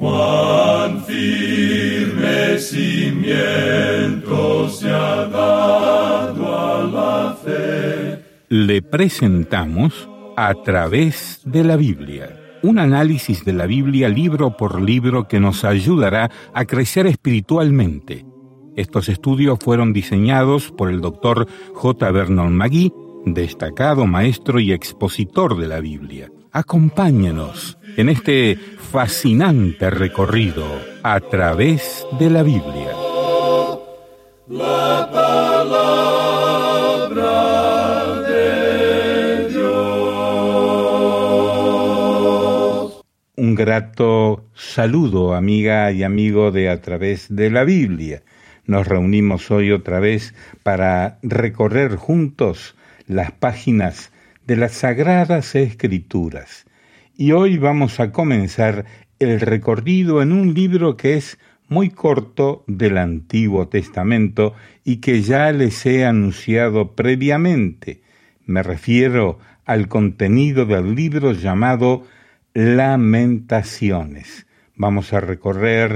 Cuán firme cimiento se ha dado a la fe. Le presentamos A través de la Biblia, un análisis de la Biblia libro por libro que nos ayudará a crecer espiritualmente. Estos estudios fueron diseñados por el Dr. J. Vernon McGee, destacado maestro y expositor de la Biblia. Acompáñenos en este fascinante recorrido a través de la Biblia. La palabra de Dios. Un grato saludo, amiga y amigo de A través de la Biblia. Nos reunimos hoy otra vez para recorrer juntos las páginas de las Sagradas Escrituras. Y hoy vamos a comenzar el recorrido en un libro que es muy corto del Antiguo Testamento y que ya les he anunciado previamente. Me refiero al contenido del libro llamado Lamentaciones. Vamos a recorrer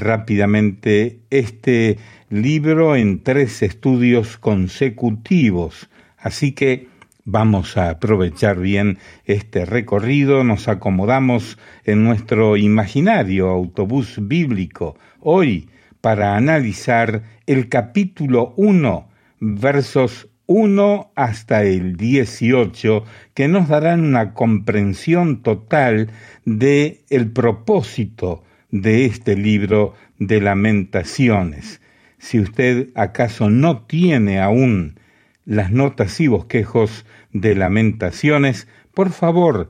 rápidamente este libro en 3 estudios consecutivos, así que vamos a aprovechar bien este recorrido. Nos acomodamos en nuestro imaginario autobús bíblico hoy para analizar el capítulo 1, versos 1 hasta el 18, que nos darán una comprensión total de el propósito de este libro de Lamentaciones. Si usted acaso no tiene aún las notas y bosquejos de Lamentaciones, por favor,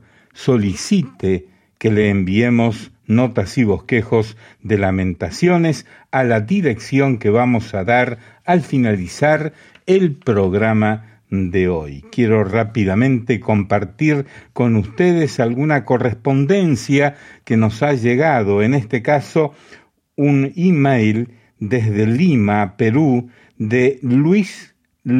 solicite que le enviemos notas y bosquejos de Lamentaciones a la dirección que vamos a dar al finalizar el programa de hoy. Quiero rápidamente compartir con ustedes alguna correspondencia que nos ha llegado, en este caso un email desde Lima, Perú, de Luis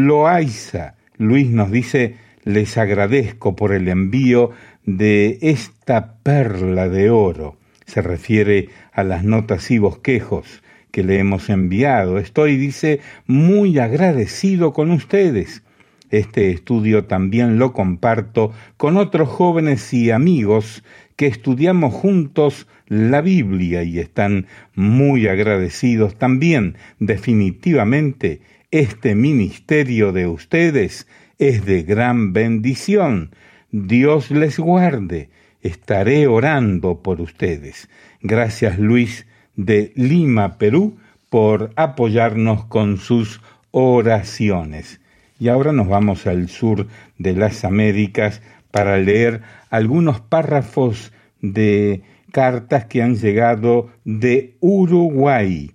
Loaiza. Luis nos dice: les agradezco por el envío de esta perla de oro. Se refiere a las notas y bosquejos que le hemos enviado. Estoy, dice, muy agradecido con ustedes. Este estudio también lo comparto con otros jóvenes y amigos que estudiamos juntos la Biblia y están muy agradecidos también. Definitivamente, este ministerio de ustedes es de gran bendición. Dios les guarde. Estaré orando por ustedes. Gracias, Luis, de Lima, Perú, por apoyarnos con sus oraciones. Y ahora nos vamos al sur de las Américas para leer algunos párrafos de cartas que han llegado de Uruguay.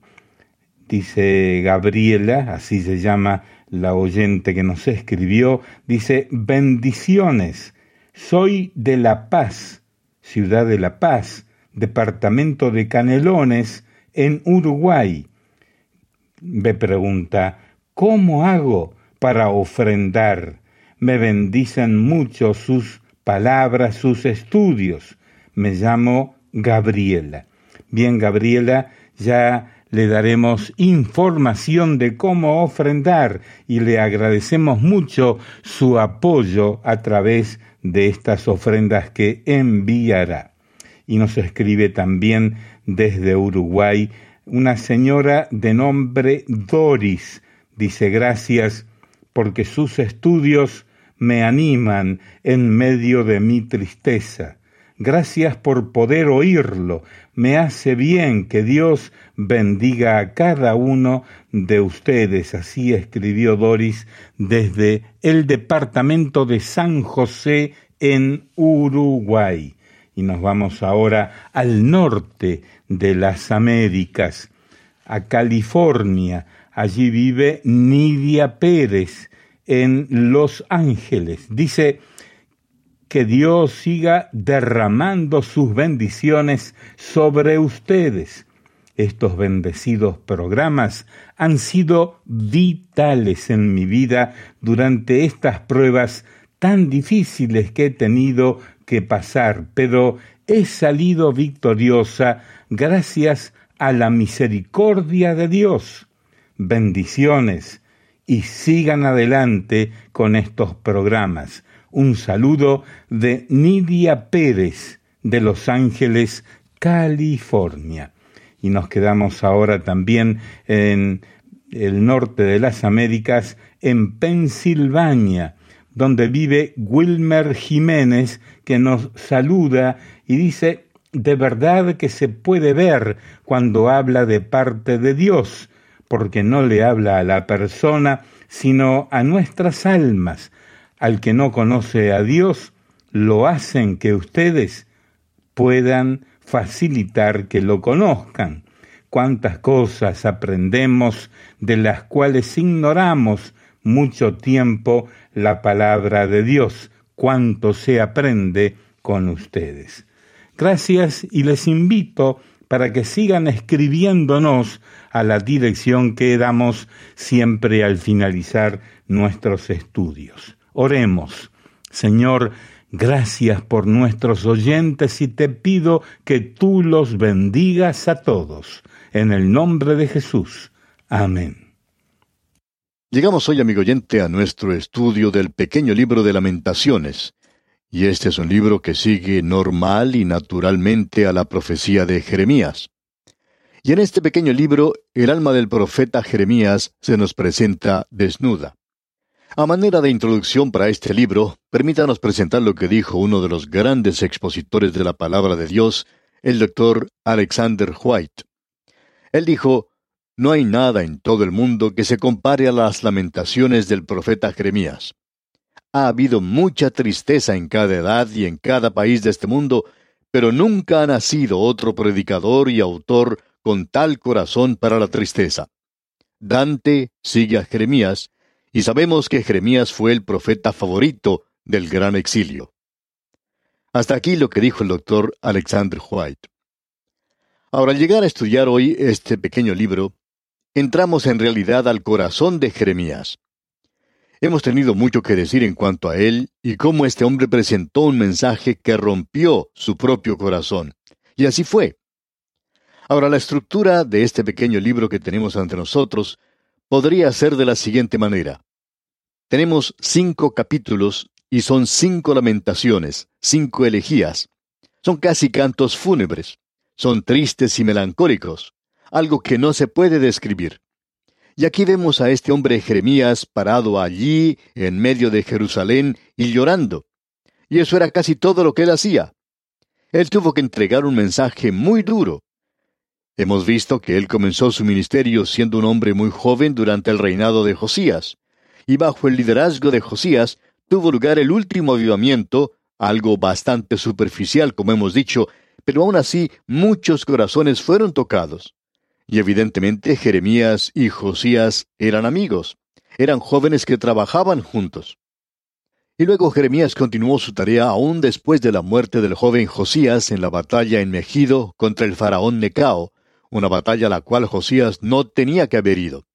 Dice Gabriela, así se llama la oyente que nos escribió, dice: bendiciones, soy de La Paz, ciudad de La Paz, departamento de Canelones, en Uruguay. Me pregunta: ¿cómo hago para ofrendar? Me bendicen mucho sus palabras, sus estudios. Me llamo Gabriela. Bien, Gabriela, ya le daremos información de cómo ofrendar y le agradecemos mucho su apoyo a través de estas ofrendas que enviará. Y nos escribe también desde Uruguay una señora de nombre Doris. Dice: gracias porque sus estudios me animan en medio de mi tristeza. Gracias por poder oírlo. Me hace bien. Que Dios bendiga a cada uno de ustedes. Así escribió Doris desde el departamento de San José en Uruguay. Y nos vamos ahora al norte de las Américas, a California. Allí vive Nidia Pérez en Los Ángeles. Dice: que Dios siga derramando sus bendiciones sobre ustedes. Estos bendecidos programas han sido vitales en mi vida durante estas pruebas tan difíciles que he tenido que pasar, pero he salido victoriosa gracias a la misericordia de Dios. Bendiciones y sigan adelante con estos programas. Un saludo de Nidia Pérez de Los Ángeles, California. Y nos quedamos ahora también en el norte de las Américas, en Pensilvania, donde vive Wilmer Jiménez, que nos saluda y dice: de verdad que se puede ver cuando habla de parte de Dios, porque no le habla a la persona, sino a nuestras almas. Al que no conoce a Dios, lo hacen que ustedes puedan facilitar que lo conozcan. Cuántas cosas aprendemos de las cuales ignoramos mucho tiempo la palabra de Dios. Cuánto se aprende con ustedes. Gracias, y les invito para que sigan escribiéndonos a la dirección que damos siempre al finalizar nuestros estudios. Oremos. Señor, gracias por nuestros oyentes y te pido que tú los bendigas a todos. En el nombre de Jesús. Amén. Llegamos hoy, amigo oyente, a nuestro estudio del pequeño libro de Lamentaciones. Y este es un libro que sigue normal y naturalmente a la profecía de Jeremías. Y en este pequeño libro, el alma del profeta Jeremías se nos presenta desnuda. A manera de introducción para este libro, permítanos presentar lo que dijo uno de los grandes expositores de la palabra de Dios, el doctor Alexander White. Él dijo: no hay nada en todo el mundo que se compare a las lamentaciones del profeta Jeremías. Ha habido mucha tristeza en cada edad y en cada país de este mundo, pero nunca ha nacido otro predicador y autor con tal corazón para la tristeza. Dante sigue a Jeremías, y sabemos que Jeremías fue el profeta favorito del gran exilio. Hasta aquí lo que dijo el doctor Alexander White. Ahora, al llegar a estudiar hoy este pequeño libro, entramos en realidad al corazón de Jeremías. Hemos tenido mucho que decir en cuanto a él y cómo este hombre presentó un mensaje que rompió su propio corazón. Y así fue. Ahora, la estructura de este pequeño libro que tenemos ante nosotros podría ser de la siguiente manera. Tenemos 5 capítulos y son 5 lamentaciones, 5 elegías. Son casi cantos fúnebres. Son tristes y melancólicos, algo que no se puede describir. Y aquí vemos a este hombre Jeremías parado allí, en medio de Jerusalén, y llorando. Y eso era casi todo lo que él hacía. Él tuvo que entregar un mensaje muy duro. Hemos visto que él comenzó su ministerio siendo un hombre muy joven durante el reinado de Josías. Y bajo el liderazgo de Josías tuvo lugar el último avivamiento, algo bastante superficial, como hemos dicho, pero aún así muchos corazones fueron tocados. Y evidentemente Jeremías y Josías eran amigos. Eran jóvenes que trabajaban juntos. Y luego Jeremías continuó su tarea aún después de la muerte del joven Josías en la batalla en Megido contra el faraón Necao, una batalla a la cual Josías no tenía que haber ido.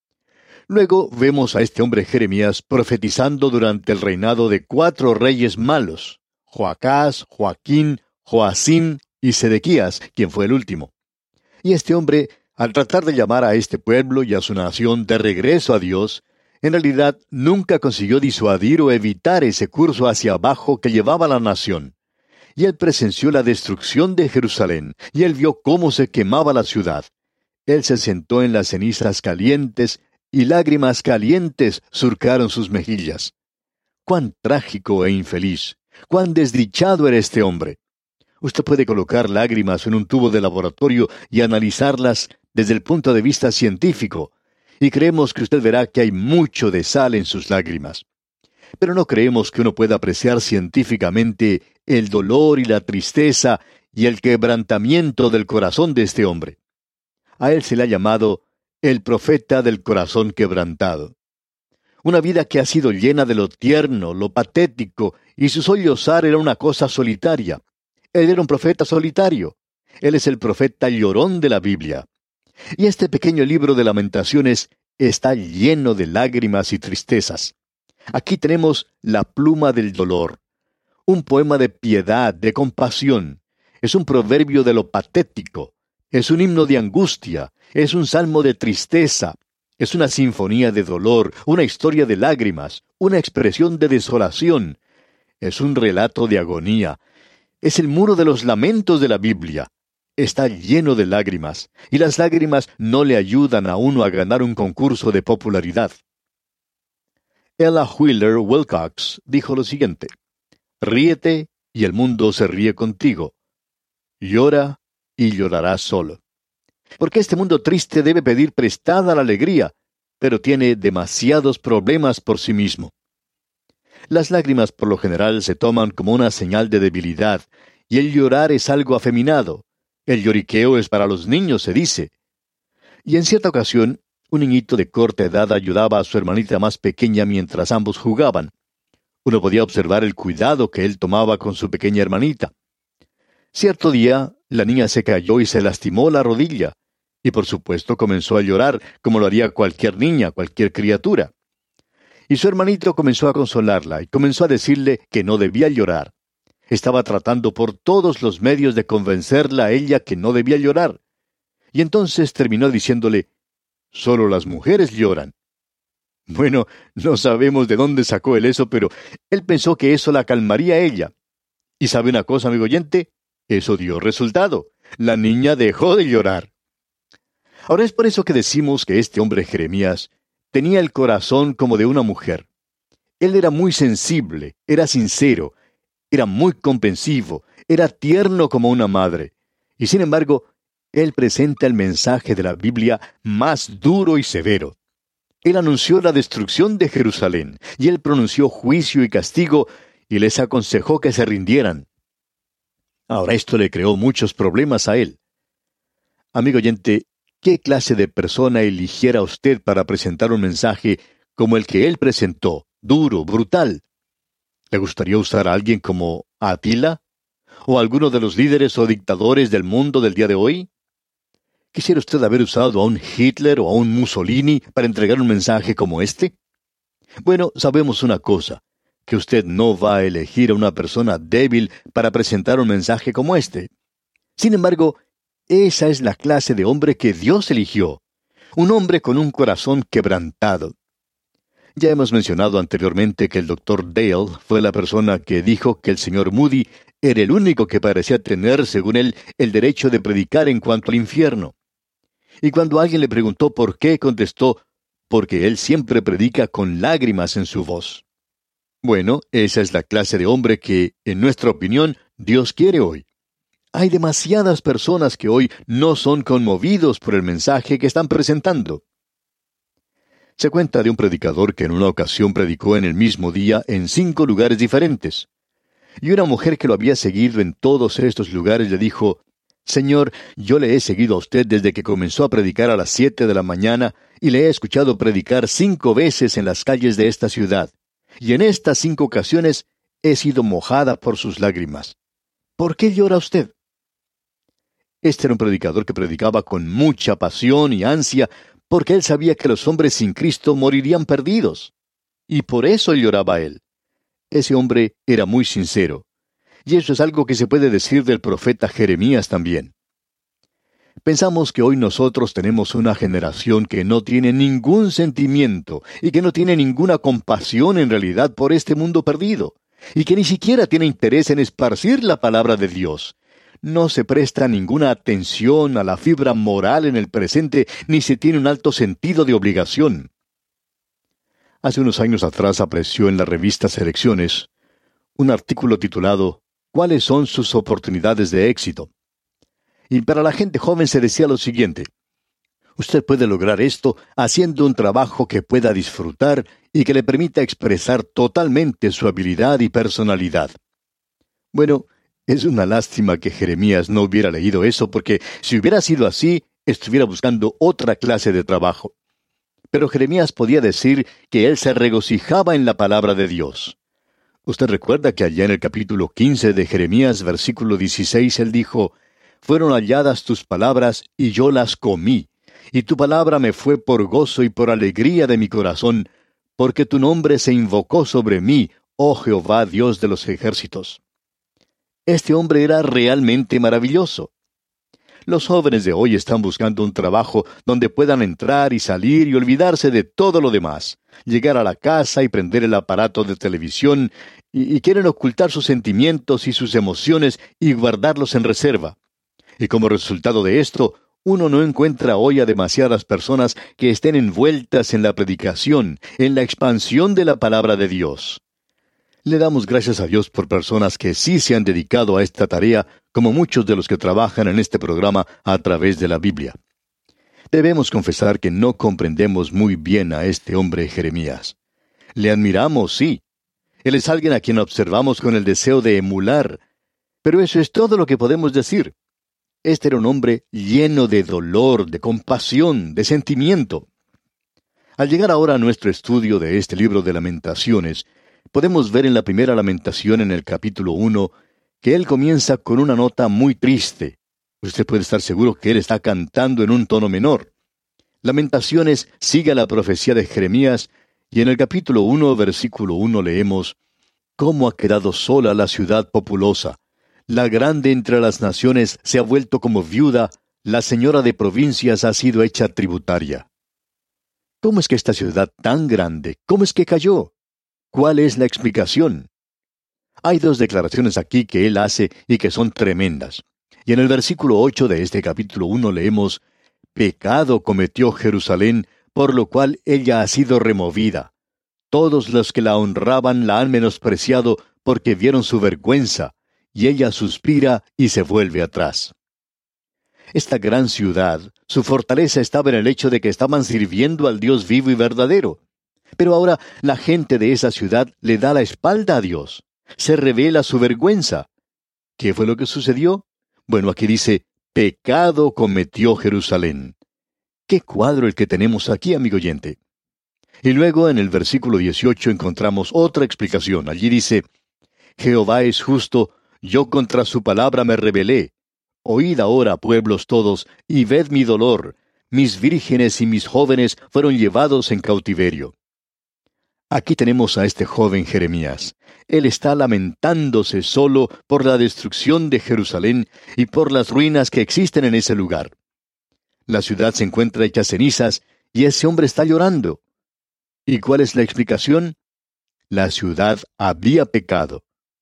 Luego vemos a este hombre Jeremías profetizando durante el reinado de 4 reyes malos: Joacás, Joaquín, Joacim y Sedequías, quien fue el último. Y este hombre, al tratar de llamar a este pueblo y a su nación de regreso a Dios, en realidad nunca consiguió disuadir o evitar ese curso hacia abajo que llevaba a la nación. Y él presenció la destrucción de Jerusalén, y él vio cómo se quemaba la ciudad. Él se sentó en las cenizas calientes, y lágrimas calientes surcaron sus mejillas. ¡Cuán trágico e infeliz! ¡Cuán desdichado era este hombre! Usted puede colocar lágrimas en un tubo de laboratorio y analizarlas desde el punto de vista científico, y creemos que usted verá que hay mucho de sal en sus lágrimas. Pero no creemos que uno pueda apreciar científicamente el dolor y la tristeza y el quebrantamiento del corazón de este hombre. A él se le ha llamado el profeta del corazón quebrantado. Una vida que ha sido llena de lo tierno, lo patético, y su sollozar era una cosa solitaria. Él era un profeta solitario. Él es el profeta llorón de la Biblia. Y este pequeño libro de Lamentaciones está lleno de lágrimas y tristezas. Aquí tenemos la pluma del dolor. Un poema de piedad, de compasión. Es un proverbio de lo patético, Es un himno de angustia, es un salmo de tristeza, es una sinfonía de dolor, una historia de lágrimas, una expresión de desolación. Es un relato de agonía. Es el muro de los lamentos de la Biblia. Está lleno de lágrimas, y las lágrimas no le ayudan a uno a ganar un concurso de popularidad. Ella Wheeler Wilcox dijo lo siguiente: ríete y el mundo se ríe contigo. Llora y llorarás solo. Porque este mundo triste debe pedir prestada la alegría, pero tiene demasiados problemas por sí mismo. Las lágrimas por lo general se toman como una señal de debilidad, y el llorar es algo afeminado. El lloriqueo es para los niños, se dice. Y en cierta ocasión, un niñito de corta edad ayudaba a su hermanita más pequeña mientras ambos jugaban. Uno podía observar el cuidado que él tomaba con su pequeña hermanita. Cierto día, la niña se cayó y se lastimó la rodilla, y por supuesto comenzó a llorar, como lo haría cualquier niña, cualquier criatura. Y su hermanito comenzó a consolarla, y comenzó a decirle que no debía llorar. Estaba tratando por todos los medios de convencerla a ella que no debía llorar. Y entonces terminó diciéndole: «Solo las mujeres lloran». Bueno, no sabemos de dónde sacó él eso, pero él pensó que eso la calmaría a ella. ¿Y sabe una cosa, amigo oyente? Eso dio resultado. La niña dejó de llorar. Ahora es por eso que decimos que este hombre Jeremías tenía el corazón como de una mujer. Él era muy sensible, era sincero, era muy comprensivo, era tierno como una madre. Y sin embargo, él presenta el mensaje de la Biblia más duro y severo. Él anunció la destrucción de Jerusalén, y él pronunció juicio y castigo, y les aconsejó que se rindieran. Ahora esto le creó muchos problemas a él. Amigo oyente, ¿qué clase de persona eligiera usted para presentar un mensaje como el que él presentó, duro, brutal? ¿Le gustaría usar a alguien como Atila? ¿O alguno de los líderes o dictadores del mundo del día de hoy? ¿Quisiera usted haber usado a un Hitler o a un Mussolini para entregar un mensaje como este? Bueno, sabemos una cosa, que usted no va a elegir a una persona débil para presentar un mensaje como este. Sin embargo, esa es la clase de hombre que Dios eligió, un hombre con un corazón quebrantado. Ya hemos mencionado anteriormente que el Dr. Dale fue la persona que dijo que el señor Moody era el único que parecía tener, según él, el derecho de predicar en cuanto al infierno. Y cuando alguien le preguntó por qué, contestó: porque él siempre predica con lágrimas en su voz. Bueno, esa es la clase de hombre que, en nuestra opinión, Dios quiere hoy. Hay demasiadas personas que hoy no son conmovidos por el mensaje que están presentando. Se cuenta de un predicador que en una ocasión predicó en el mismo día en 5 lugares diferentes. Y una mujer que lo había seguido en todos estos lugares le dijo: «Señor, yo le he seguido a usted desde que comenzó a predicar a las 7 de la mañana y le he escuchado predicar 5 veces en las calles de esta ciudad. Y en estas 5 ocasiones he sido mojada por sus lágrimas. ¿Por qué llora usted?». Este era un predicador que predicaba con mucha pasión y ansia, porque él sabía que los hombres sin Cristo morirían perdidos. Y por eso lloraba él. Ese hombre era muy sincero. Y eso es algo que se puede decir del profeta Jeremías también. Pensamos que hoy nosotros tenemos una generación que no tiene ningún sentimiento y que no tiene ninguna compasión en realidad por este mundo perdido, y que ni siquiera tiene interés en esparcir la palabra de Dios. No se presta ninguna atención a la fibra moral en el presente, ni se tiene un alto sentido de obligación. Hace unos años atrás apareció en la revista Selecciones un artículo titulado «¿Cuáles son sus oportunidades de éxito?». Y para la gente joven se decía lo siguiente: usted puede lograr esto haciendo un trabajo que pueda disfrutar y que le permita expresar totalmente su habilidad y personalidad. Bueno, es una lástima que Jeremías no hubiera leído eso, porque si hubiera sido así, estuviera buscando otra clase de trabajo. Pero Jeremías podía decir que él se regocijaba en la palabra de Dios. Usted recuerda que allá en el capítulo 15 de Jeremías, versículo 16, él dijo: «Fueron halladas tus palabras, y yo las comí, y tu palabra me fue por gozo y por alegría de mi corazón, porque tu nombre se invocó sobre mí, oh Jehová, Dios de los ejércitos». Este hombre era realmente maravilloso. Los jóvenes de hoy están buscando un trabajo donde puedan entrar y salir y olvidarse de todo lo demás. Llegar a la casa y prender el aparato de televisión y quieren ocultar sus sentimientos y sus emociones y guardarlos en reserva. Y como resultado de esto, uno no encuentra hoy a demasiadas personas que estén envueltas en la predicación, en la expansión de la palabra de Dios. Le damos gracias a Dios por personas que sí se han dedicado a esta tarea, como muchos de los que trabajan en este programa a través de la Biblia. Debemos confesar que no comprendemos muy bien a este hombre Jeremías. Le admiramos, sí. Él es alguien a quien observamos con el deseo de emular. Pero eso es todo lo que podemos decir. Este era un hombre lleno de dolor, de compasión, de sentimiento. Al llegar ahora a nuestro estudio de este libro de Lamentaciones, podemos ver en la primera lamentación en el capítulo 1 que él comienza con una nota muy triste. Usted puede estar seguro que él está cantando en un tono menor. Lamentaciones sigue a la profecía de Jeremías, y en el capítulo 1, versículo 1 leemos: «¿Cómo ha quedado sola la ciudad populosa? La grande entre las naciones se ha vuelto como viuda, la señora de provincias ha sido hecha tributaria». ¿Cómo es que esta ciudad tan grande, cómo es que cayó? ¿Cuál es la explicación? Hay dos declaraciones aquí que él hace y que son tremendas. Y en el versículo 8 de este capítulo 1 leemos: «Pecado cometió Jerusalén, por lo cual ella ha sido removida. Todos los que la honraban la han menospreciado porque vieron su vergüenza, y ella suspira y se vuelve atrás». Esta gran ciudad, su fortaleza estaba en el hecho de que estaban sirviendo al Dios vivo y verdadero. Pero ahora la gente de esa ciudad le da la espalda a Dios. Se revela su vergüenza. ¿Qué fue lo que sucedió? Bueno, aquí dice: «Pecado cometió Jerusalén». ¡Qué cuadro el que tenemos aquí, amigo oyente! Y luego en el versículo 18 encontramos otra explicación. Allí dice: «Jehová es justo, yo contra su palabra me rebelé. Oíd ahora, pueblos todos, y ved mi dolor. Mis vírgenes y mis jóvenes fueron llevados en cautiverio». Aquí tenemos a este joven Jeremías. Él está lamentándose solo por la destrucción de Jerusalén y por las ruinas que existen en ese lugar. La ciudad se encuentra hecha cenizas y ese hombre está llorando. ¿Y cuál es la explicación? La ciudad había pecado.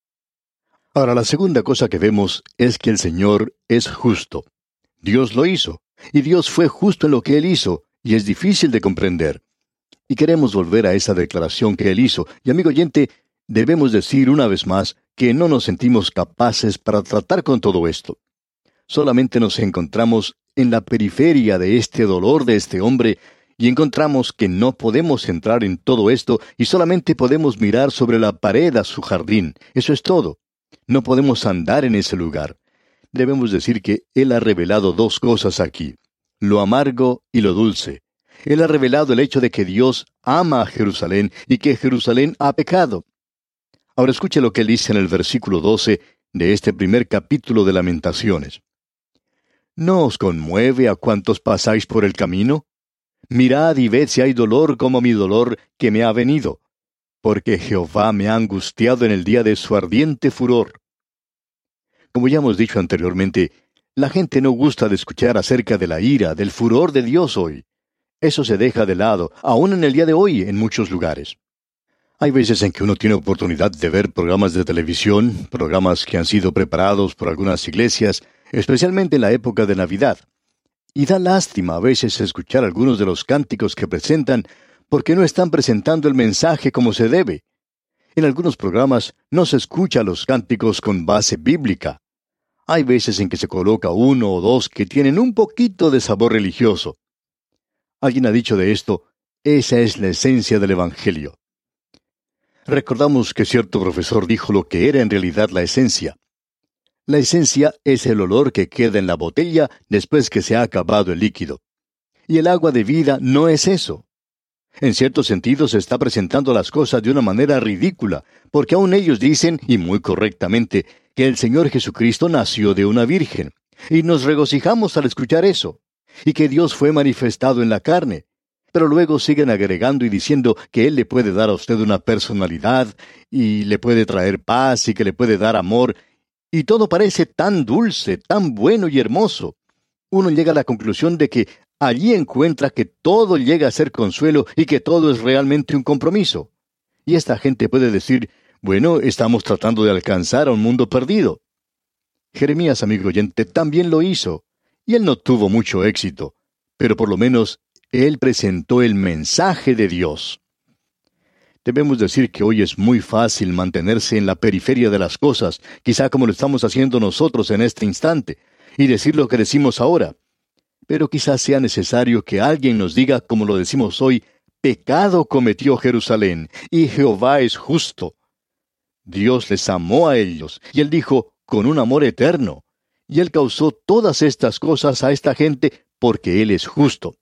Ahora, la segunda cosa que vemos es que el Señor es justo. Dios lo hizo, y Dios fue justo en lo que Él hizo, y es difícil de comprender. Y queremos volver a esa declaración que Él hizo. Y amigo oyente, debemos decir una vez más que no nos sentimos capaces para tratar con todo esto. Solamente nos encontramos en la periferia de este dolor de este hombre, y encontramos que no podemos entrar en todo esto y solamente podemos mirar sobre la pared a su jardín. Eso es todo. No podemos andar en ese lugar. Debemos decir que Él ha revelado dos cosas aquí: lo amargo y lo dulce. Él ha revelado el hecho de que Dios ama a Jerusalén y que Jerusalén ha pecado. Ahora escuche lo que él dice en el versículo 12 de este primer capítulo de Lamentaciones. ¿No os conmueve a cuantos pasáis por el camino? Mirad y ved si hay dolor como mi dolor que me ha venido, porque Jehová me ha angustiado en el día de su ardiente furor. Como ya hemos dicho anteriormente, la gente no gusta de escuchar acerca de la ira, del furor de Dios hoy. Eso se deja de lado, aún en el día de hoy, en muchos lugares. Hay veces en que uno tiene oportunidad de ver programas de televisión, programas que han sido preparados por algunas iglesias, especialmente en la época de Navidad. Y da lástima a veces escuchar algunos de los cánticos que presentan, porque no están presentando el mensaje como se debe. En algunos programas no se escucha los cánticos con base bíblica. Hay veces en que se coloca uno o dos que tienen un poquito de sabor religioso. Alguien ha dicho de esto: esa es la esencia del Evangelio. Recordamos que cierto profesor dijo lo que era en realidad la esencia. La esencia es el olor que queda en la botella después que se ha acabado el líquido. Y el agua de vida no es eso. En cierto sentido se está presentando las cosas de una manera ridícula, porque aún ellos dicen, y muy correctamente, que el Señor Jesucristo nació de una virgen. Y nos regocijamos al escuchar eso, y que Dios fue manifestado en la carne. Pero luego siguen agregando y diciendo que Él le puede dar a usted una personalidad, y le puede traer paz, y que le puede dar amor, y todo parece tan dulce, tan bueno y hermoso. uno llega a la conclusión de que allí encuentra que todo llega a ser consuelo y que todo es realmente un compromiso. Y esta gente puede decir, bueno, estamos tratando de alcanzar a un mundo perdido. Jeremías, amigo oyente, también lo hizo, y él no tuvo mucho éxito, pero por lo menos él presentó el mensaje de Dios. Debemos decir que hoy es muy fácil mantenerse en la periferia de las cosas, quizá como lo estamos haciendo nosotros en este instante, y decir lo que decimos ahora. Pero quizás sea necesario que alguien nos diga, como lo decimos hoy, pecado cometió Jerusalén, y Jehová es justo. Dios les amó a ellos, y Él dijo, con un amor eterno. Y Él causó todas estas cosas a esta gente porque Él es justo.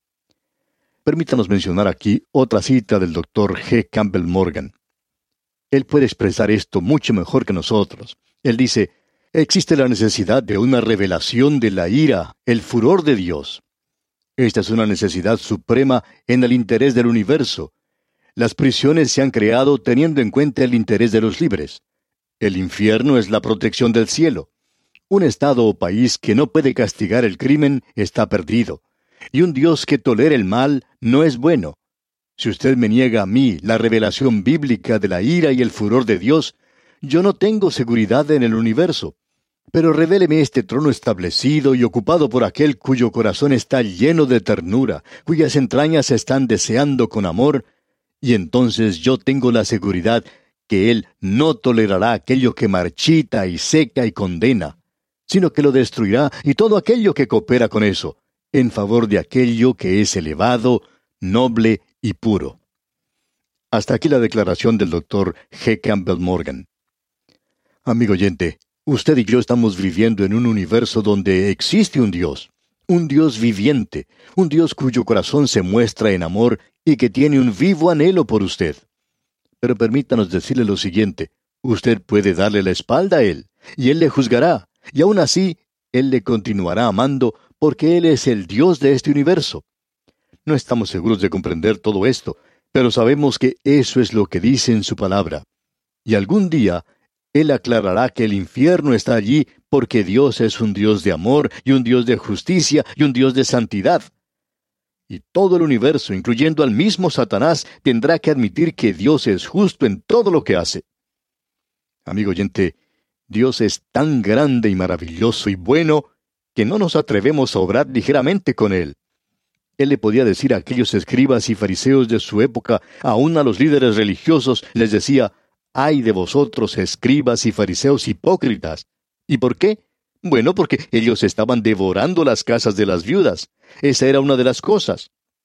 Permítanos mencionar aquí otra cita del Dr. G. Campbell Morgan. Él puede expresar esto mucho mejor que nosotros. Él dice, existe la necesidad de una revelación de la ira, el furor de Dios. Esta es una necesidad suprema en el interés del universo. Las prisiones se han creado teniendo en cuenta el interés de los libres. El infierno es la protección del cielo. Un estado o país que no puede castigar el crimen está perdido. Y un Dios que tolera el mal no es bueno. Si usted me niega a mí la revelación bíblica de la ira y el furor de Dios, yo no tengo seguridad en el universo. Pero revéleme este trono establecido y ocupado por aquel cuyo corazón está lleno de ternura, cuyas entrañas están deseando con amor, y entonces yo tengo la seguridad que Él no tolerará aquello que marchita y seca y condena, sino que lo destruirá y todo aquello que coopera con eso, en favor de aquello que es elevado, noble y puro. Hasta aquí la declaración del Dr. G. Campbell Morgan. Amigo oyente, usted y yo estamos viviendo en un universo donde existe un Dios viviente, un Dios cuyo corazón se muestra en amor y que tiene un vivo anhelo por usted. Pero permítanos decirle lo siguiente, usted puede darle la espalda a Él, y Él le juzgará, y aún así, Él le continuará amando, porque Él es el Dios de este universo. No estamos seguros de comprender todo esto, pero sabemos que eso es lo que dice en su palabra. Y algún día, Él aclarará que el infierno está allí porque Dios es un Dios de amor y un Dios de justicia y un Dios de santidad. Y todo el universo, incluyendo al mismo Satanás, tendrá que admitir que Dios es justo en todo lo que hace. Amigo oyente, Dios es tan grande y maravilloso y bueno que no nos atrevemos a obrar ligeramente con Él. Él le podía decir a aquellos escribas y fariseos de su época, aun a los líderes religiosos, les decía, ¡ay de vosotros, escribas y fariseos hipócritas! ¿Y por qué? Bueno, porque ellos estaban devorando las casas de las viudas. Esa era una de las cosas.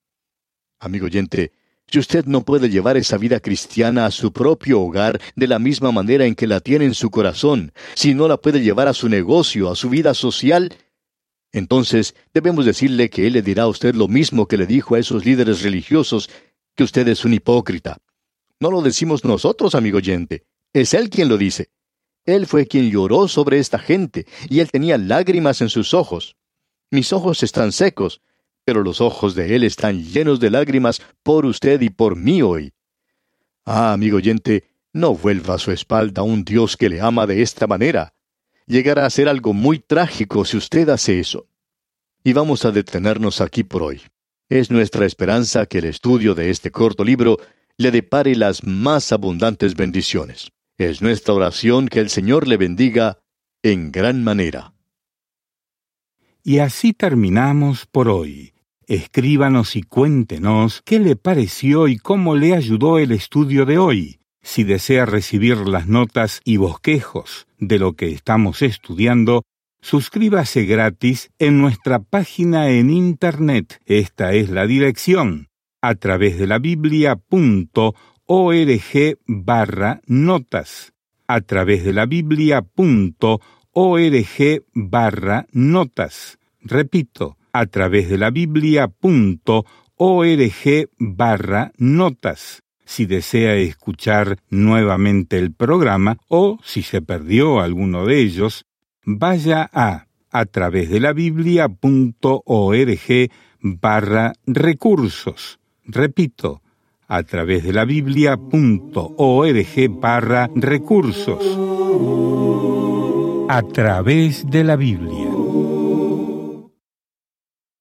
Amigo oyente, si usted no puede llevar esa vida cristiana a su propio hogar de la misma manera en que la tiene en su corazón, si no la puede llevar a su negocio, a su vida social, entonces debemos decirle que Él le dirá a usted lo mismo que le dijo a esos líderes religiosos, que usted es un hipócrita. No lo decimos nosotros, amigo oyente. Es Él quien lo dice. Él fue quien lloró sobre esta gente, y Él tenía lágrimas en sus ojos. Mis ojos están secos, pero los ojos de Él están llenos de lágrimas por usted y por mí hoy. Ah, amigo oyente, no vuelva a su espalda a un Dios que le ama de esta manera. Llegará a ser algo muy trágico si usted hace eso. Y vamos a detenernos aquí por hoy. Es nuestra esperanza que el estudio de este corto libro le depare las más abundantes bendiciones. Es nuestra oración que el Señor le bendiga en gran manera. Y así terminamos por hoy. Escríbanos y cuéntenos qué le pareció y cómo le ayudó el estudio de hoy. Si desea recibir las notas y bosquejos de lo que estamos estudiando, suscríbase gratis en nuestra página en Internet. Esta es la dirección, atravesdelabiblia.org/notas. atravesdelabiblia.org/notas. Repito, atravesdelabiblia.org/notas. Si desea escuchar nuevamente el programa o si se perdió alguno de ellos, vaya a atravesdelabiblia.org/recursos. Repito, atravesdelabiblia.org/recursos. A través de la Biblia.